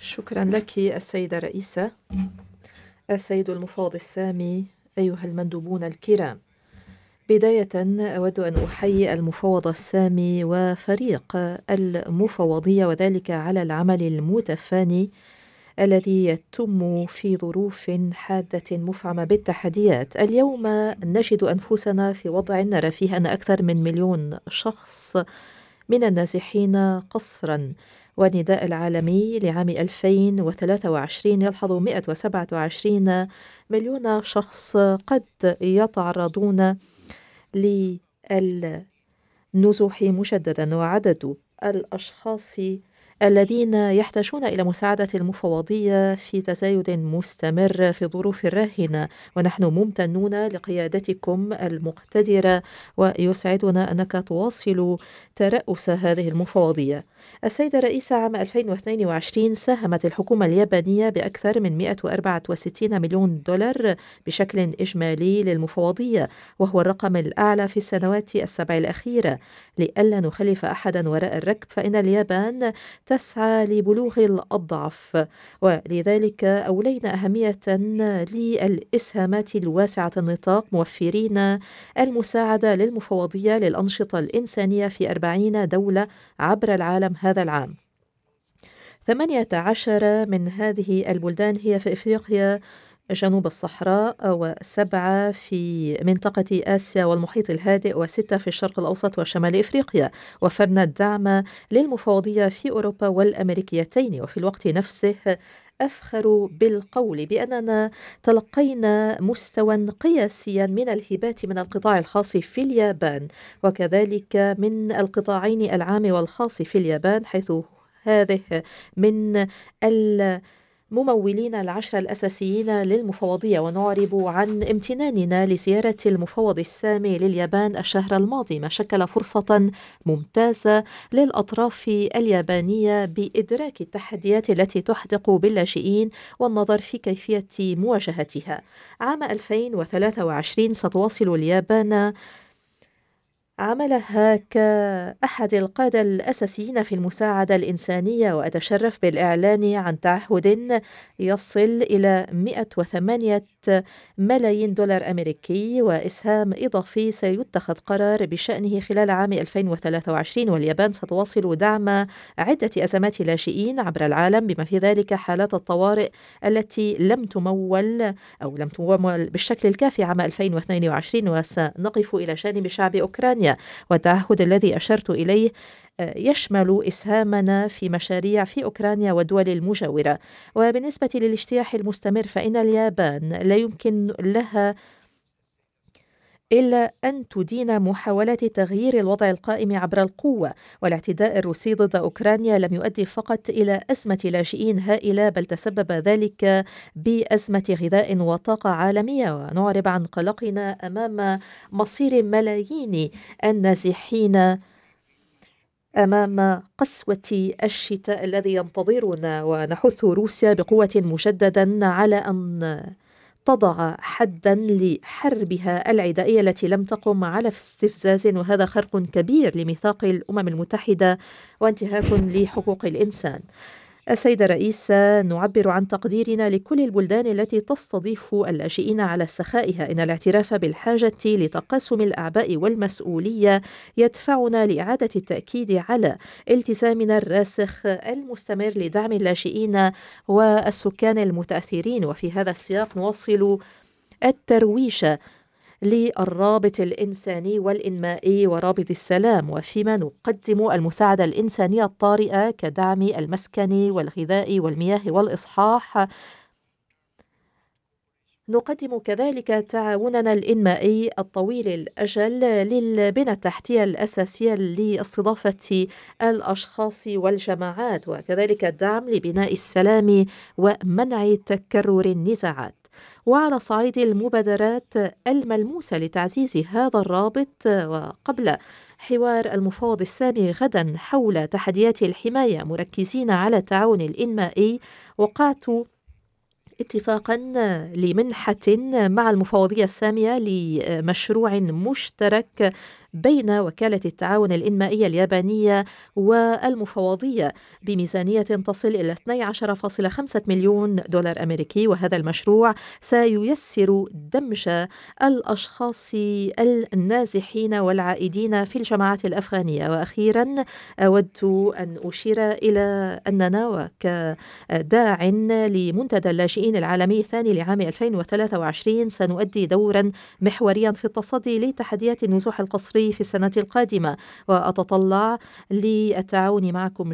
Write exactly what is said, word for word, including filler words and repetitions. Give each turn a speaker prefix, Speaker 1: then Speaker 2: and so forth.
Speaker 1: شكرا لك السيدة رئيسة. السيد المفوض السامي، أيها المندوبون الكرام، بداية أود أن أحيي المفوض السامي وفريق المفوضية، وذلك على العمل المتفاني الذي يتم في ظروف حادة مفعمة بالتحديات. اليوم نجد أنفسنا في وضع نرى فيه أن أكثر من مليون شخص من النازحين قسرا، والنداء العالمي لعام ألفين وثلاثة وعشرين يلحظ مئة وسبعة وعشرين مليون شخص قد يتعرضون للنزوح مجددا، وعدد الأشخاص الذين يحتاجون إلى مساعدة المفوضية في تزايد مستمر في ظروف راهنة، ونحن ممتنون لقيادتكم المقتدرة، ويسعدنا أنك تواصل ترأس هذه المفوضية. السيدة الرئيسة، عام ألفين واثنين وعشرين ساهمت الحكومة اليابانية بأكثر من مئة وأربعة وستين مليون دولار بشكل إجمالي للمفوضية، وهو الرقم الأعلى في السنوات السبع الأخيرة. لئلا نخلف أحدا وراء الركب، فإن اليابان تسعى لبلوغ الأضعف، ولذلك أولينا أهمية للإسهامات الواسعة النطاق، موفرين المساعدة للمفوضية للأنشطة الإنسانية في أربعين دولة عبر العالم هذا العام. ثمانية عشر من هذه البلدان هي في إفريقيا جنوب الصحراء، وسبعة في منطقة آسيا والمحيط الهادئ، وستة في الشرق الأوسط وشمال إفريقيا. وفرنا الدعم للمفوضية في أوروبا والأمريكيتين، وفي الوقت نفسه أفخر بالقول بأننا تلقينا مستوى قياسيا من الهبات من القطاع الخاص في اليابان، وكذلك من القطاعين العام والخاص في اليابان، حيث هذه من الممولين العشرة الأساسيين للمفوضية. ونعرب عن امتناننا لزيارة المفوض السامي لليابان الشهر الماضي، ما شكل فرصة ممتازة للأطراف اليابانية بإدراك التحديات التي تحدق باللاجئين والنظر في كيفية مواجهتها. عام ألفين وثلاثة وعشرين ستواصل اليابان عملها كأحد القادة الأساسيين في المساعدة الإنسانية، وأتشرف بالإعلان عن تعهد يصل إلى مئة وثمانية ملايين دولار أمريكي، وإسهام إضافي سيتخذ قرار بشأنه خلال عام ألفين وثلاثة وعشرين. واليابان ستواصل دعم عدة أزمات لاجئين عبر العالم، بما في ذلك حالات الطوارئ التي لم تمول أو لم تمول بالشكل الكافي عام ألفين واثنين وعشرين. وسنقف إلى جانب شعب أوكرانيا، والتعهد الذي أشرت إليه يشمل إسهامنا في مشاريع في أوكرانيا والدول المجاورة. وبالنسبة للاجتياح المستمر، فإن اليابان لا يمكن لها إلا أن تدين محاولات تغيير الوضع القائم عبر القوة. والاعتداء الروسي ضد أوكرانيا لم يؤدي فقط إلى أزمة لاجئين هائلة، بل تسبب ذلك بأزمة غذاء وطاقة عالمية. ونعرب عن قلقنا أمام مصير ملايين النازحين أمام قسوة الشتاء الذي ينتظرنا، ونحث روسيا بقوة مجددا على أن تضع حدا لحربها العدائية التي لم تقم على استفزاز، وهذا خرق كبير لميثاق الأمم المتحدة وانتهاك لحقوق الإنسان. السيدة الرئيسة، نعبر عن تقديرنا لكل البلدان التي تستضيف اللاجئين على سخائها. إن الاعتراف بالحاجة لتقاسم الأعباء والمسؤولية يدفعنا لإعادة التأكيد على التزامنا الراسخ المستمر لدعم اللاجئين والسكان المتأثرين. وفي هذا السياق نواصل الترويج للرابط الإنساني والإنمائي ورابط السلام، وفيما نقدم المساعدة الإنسانية الطارئة كدعم المسكن والغذاء والمياه والإصحاح. نقدم كذلك تعاوننا الإنمائي الطويل الأجل للبنى التحتية الأساسية لاستضافة الأشخاص والجماعات، وكذلك الدعم لبناء السلام ومنع تكرر النزاعات. وعلى صعيد المبادرات الملموسة لتعزيز هذا الرابط، وقبل حوار المفوض السامي غدا حول تحديات الحماية مركزين على التعاون الإنمائي، وقعت اتفاقا لمنحة مع المفوضية السامية لمشروع مشترك بين وكالة التعاون الإنمائية اليابانية والمفوضية بميزانية تصل إلى اثني عشر فاصلة خمسة مليون دولار أمريكي. وهذا المشروع سييسر دمج الأشخاص النازحين والعائدين في الجماعات الأفغانية. وأخيرا أود أن أشير إلى أننا وكداع لمنتدى اللاجئين العالمي الثاني لعام ألفين وثلاثة وعشرين سنؤدي دورا محوريا في التصدي لتحديات النزوح القسري في السنة القادمة، وأتطلع للتعاون معكم